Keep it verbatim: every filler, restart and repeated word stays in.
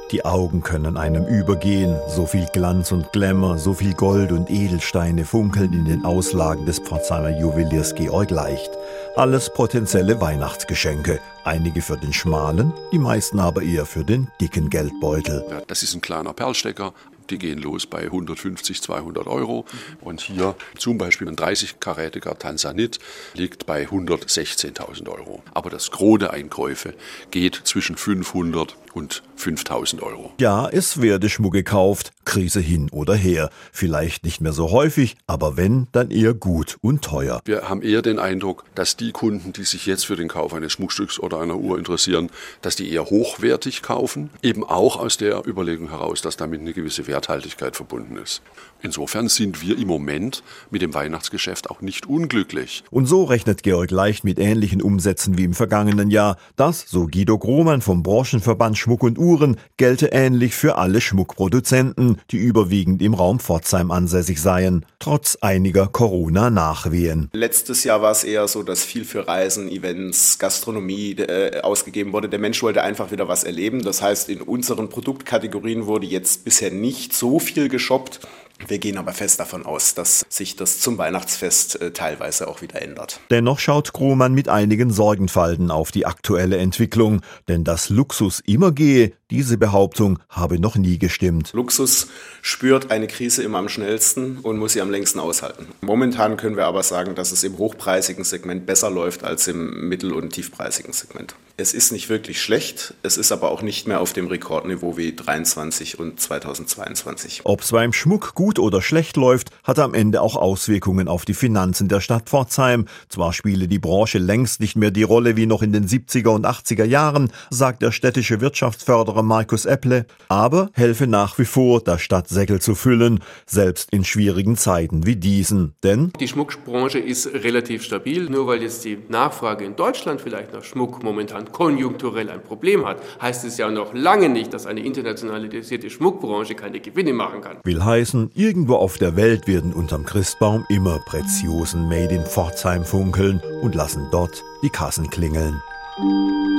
Die Augen können einem übergehen. So viel Glanz und Glamour, so viel Gold und Edelsteine funkeln in den Auslagen des Pforzheimer Juweliers Georg Leicht. Alles potenzielle Weihnachtsgeschenke. Einige für den schmalen, die meisten aber eher für den dicken Geldbeutel. Ja, das ist ein kleiner Perlstecker. Die gehen los bei hundertfünfzig, zweihundert Euro. Und hier zum Beispiel ein dreißig-karätiger Tanzanit liegt bei hundertsechzehntausend Euro. Aber das Gros der Einkäufe geht zwischen fünfhundert und fünftausend Euro. Ja, es werde Schmuck gekauft, Krise hin oder her. Vielleicht nicht mehr so häufig, aber wenn, dann eher gut und teuer. Wir haben eher den Eindruck, dass die Kunden, die sich jetzt für den Kauf eines Schmuckstücks oder einer Uhr interessieren, dass die eher hochwertig kaufen. Eben auch aus der Überlegung heraus, dass damit eine gewisse Werthaltigkeit verbunden ist. Insofern sind wir im Moment mit dem Weihnachtsgeschäft auch nicht unglücklich. Und so rechnet Georg Leicht mit ähnlichen Umsätzen wie im vergangenen Jahr. Das, so Guido Grohmann vom Branchenverband Schmuck und Uhren, gelte ähnlich für alle Schmuckproduzenten, die überwiegend im Raum Pforzheim ansässig seien, trotz einiger Corona-Nachwehen. Letztes Jahr war es eher so, dass viel für Reisen, Events, Gastronomie äh, ausgegeben wurde. Der Mensch wollte einfach wieder was erleben. Das heißt, in unseren Produktkategorien wurde jetzt bisher nicht so viel geshoppt. Wir gehen aber fest davon aus, dass sich das zum Weihnachtsfest äh, teilweise auch wieder ändert. Dennoch schaut Grohmann mit einigen Sorgenfalten auf die aktuelle Entwicklung. Denn dass Luxus immer gehe, diese Behauptung habe noch nie gestimmt. Luxus spürt eine Krise immer am schnellsten und muss sie am längsten aushalten. Momentan können wir aber sagen, dass es im hochpreisigen Segment besser läuft als im mittel- und tiefpreisigen Segment. Es ist nicht wirklich schlecht, es ist aber auch nicht mehr auf dem Rekordniveau wie dreiundzwanzig und zweitausendzweiundzwanzig. Ob es beim Schmuck gut oder schlecht läuft, hat am Ende auch Auswirkungen auf die Finanzen der Stadt Pforzheim. Zwar spiele die Branche längst nicht mehr die Rolle wie noch in den siebziger und achtziger Jahren, sagt der städtische Wirtschaftsförderer Markus Epple, aber helfe nach wie vor, der Stadt Säckel zu füllen, selbst in schwierigen Zeiten wie diesen. Denn die Schmuckbranche ist relativ stabil. Nur weil jetzt die Nachfrage in Deutschland vielleicht nach Schmuck momentan konjunkturell ein Problem hat, heißt es ja noch lange nicht, dass eine internationalisierte Schmuckbranche keine Gewinne machen kann. Will heißen, irgendwo auf der Welt werden unterm Christbaum immer Preziosen Made in Pforzheim funkeln und lassen dort die Kassen klingeln.